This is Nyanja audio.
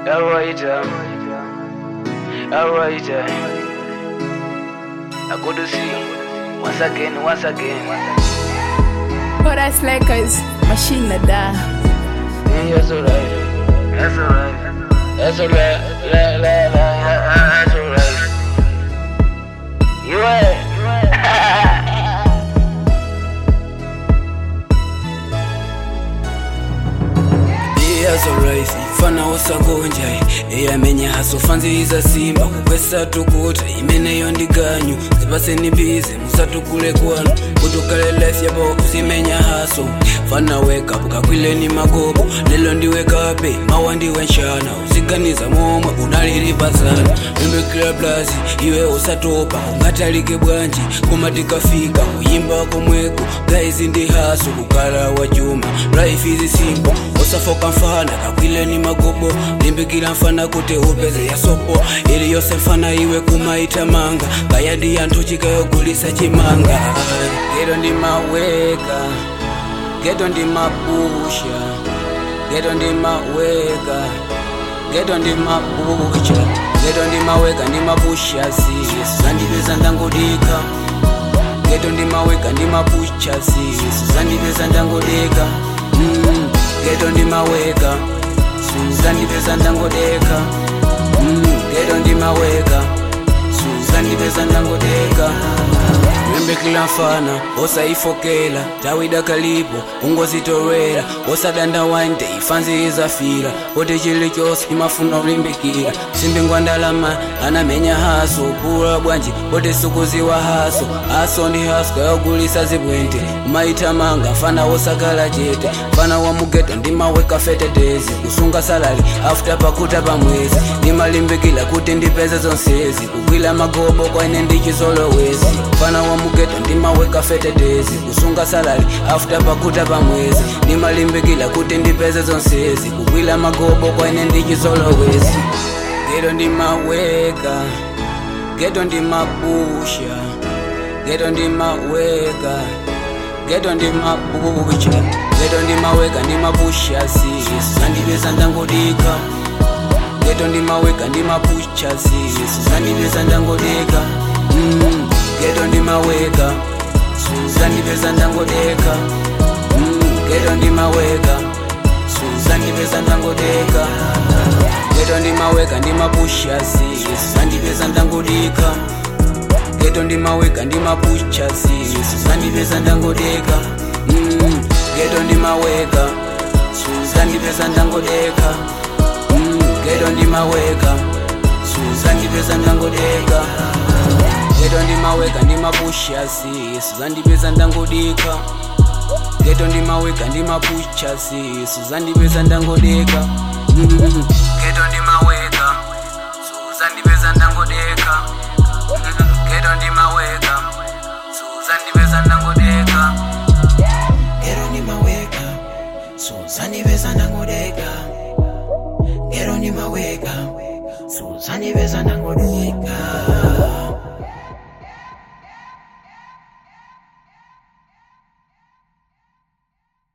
Alright, I go to see once again. Oh, that's Lakers, machine da. Yeah, that's alright. That's alright. That's alright. You right. That's alright, fana osagonja eyamenya haso fanziriza simba kukwesa tukuta imeneyo ndiganyu zibase nibize musatukule kwanu kutukale life yabo usimenya haso fana wake up kakwile ni magobo lelo ndiwekape mawa ndiwe nshana usiganiza momwe unaliripa sana mimbe kila blazi iwe usatopa ungatalike bwanji kumatikafika kuyimba komweko guys ndi haso kukala wajuma life is simple osafoka mfana kakwile ni magobo limbikila mfana kute upeze ya sopo ili yose mfana iwe kumaita manga kayadi ya ntochika yogulisa chimanga geto ndi maweka geto ndi mabusha geto ndi maweka geto ndi mabusha geto ndi maweka ndi mabusha si sandipeza ndangudika geto ndi maweka ndi mabusha si sandipeza ndangudika geto ndi maweka suzandipeza ndangodeka geto ndi maweka suzandipeza ndangodeka membe kila mfana osaifokela tawida kalipo ungozitorera osadanda wande ifanzi izafira ote chili chose imafuna ulimbikira simbingwa ndalama anamenya haso pula bwanji ote sukuziwa haso ndi haso kayogulisa zibwente umaita manga mfana osakala chete mfana wa mugeto ndi maweka fetetezi kusunga salari after pakuta pamwezi ndimalimbikila kuti ndipeze zonsezi kugwila magobo kwaine ndichizolowezi mfana wa mugeto ndimaweka fetetezi kusunga salari after pakuta pamwezi ndimalimbikila kuti ndipeze zonsezi kugwila magobo kwaine ndichizolowezi geto ndimaweka geto ndimabusha geto ndimaweka geto ndimabusha geto ndimaweka ndimabusha si sandipeza ndangodika geto ndimaweka ndimabusha si sandipeza ndangodika geto ndimaweka suzandipeza ndangodeka geto ndimaweka suzandipeza ndangodeka geto ndimaweka ndimabusha si sandipeza ndangodika geto ndimaweka ndimabusha si suzandipeza ndangodeka geto ndimaweka suzandipeza ndangodeka geto ndimaweka suzandipeza ndangodeka geto ndimaweka ndimabusha si suzandipeza ndangodeka geto ndimaweka ndimabusha si suzandipeza ndangodeka geto ndimaweka suzandipeza ndangodeka geto ndimaweka suzandipeza ndangodeka geto ndimaweka suzandipeza ndangodeka geto ndimaweka suzandipeza ndangodeka